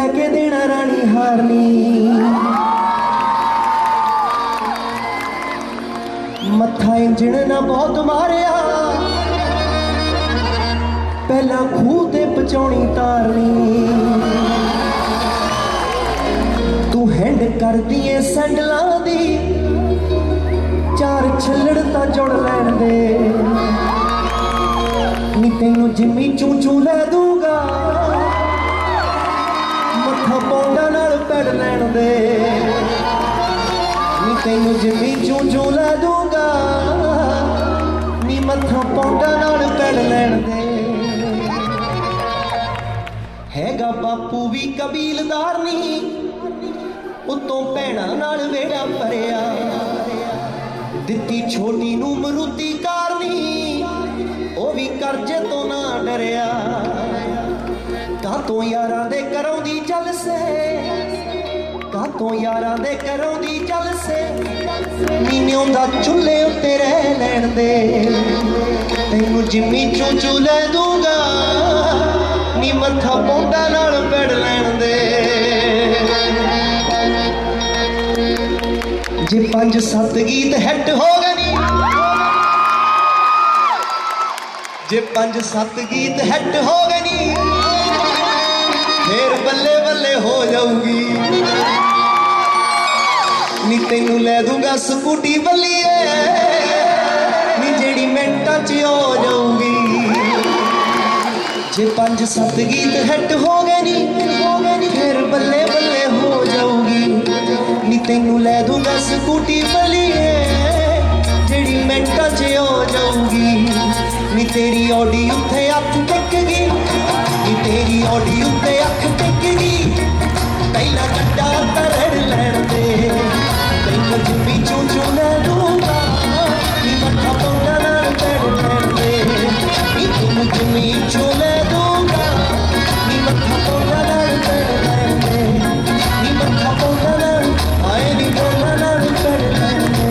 लैके देना रानी हारनी। मत्था इंजन ना बहुत मारिया, पहला खूह ते पहुंचाउणी तारनी। तू हैंड कर दिए सैंडलां दी, चार छल्लड़ तां जुड़ लैण दे। नी तैनू जिम्मी चूं चूं लै दूंगा, मत्था पौंडा नाल पैड़ लैण दे। नी तैनू जिम्मी चूं चूं लै दूंगा, नी मत्था पौंडा नाल पैड़ लैण दे। हैगा बापू भी कबीलदार नी, उत्तों भैणां नाल वेड़ा भरिया। दित्ती छोटी नू मरूती कारनी, ओ भी करजे तो ना डरिया। कातों यारां दे घरों दी जल से, कातों यारां दे घरों दी जल से। नीनियों दा चुल्हे उत्ते रह लैण दे। तैनू जिम्मी चूं चूं लै दूंगा, नी मत्था पौंडा नाल पैड़ लैण दे। जे 5-7 गीत हिट हो गए नी, जे 5-7 गीत हिट हो गए नी, फिर बल्ले बल्ले हो जाऊगी। नी तैनू लै दूंगा स्कूटी बल्लिए, नी जेड़ी मिंटां च हो जाऊगी। जे 5-7 गीत हिट हो गए नी, फिर बल्ले बल्ले हो जाऊगी। नी तैनू लै दूंगा स्कूटी बल्लिए, जेड़ी मिंटां च हो जाऊगी। नी तेरी ऑडी उत्थे अख टिकगी, नी तेरी ऑडी उत्ते अख टिकगी। पहला गड्डा तरड़ लैण दे। तैनू जिम्मी चूं चूं लै दूंगा, नी मत्था पौंडा नाल पैड़ लैण दे। नी तैनू जिम्मी चूं लै दूंगा, नी मत्था पौंडा नाल पैड़ लैण दे। नी मत्था पौंडा नाल आए नी पौंडा नाल पैड़ लैण दे।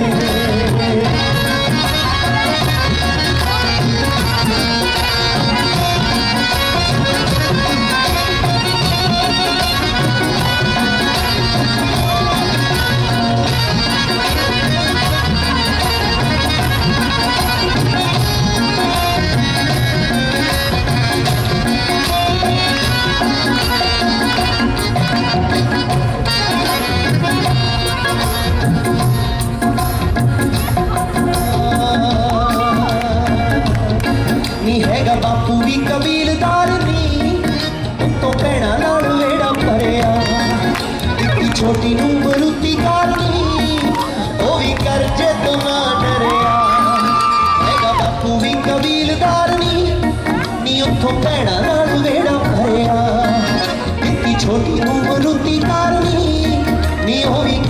नी हैगा बापू भी कबीलदार नी, उत्तों भैणां नाल वेड़ा भरिया। दित्ती छोटी नू मरूती कारनी, ओ भी करजे तो ना डरिया। हैगा बापू भी कबीलदार नी, उत्तों भैणां नाल वेड़ा भरिया। दित्ती छोटी नू मरूती कारनी, नी ओ भी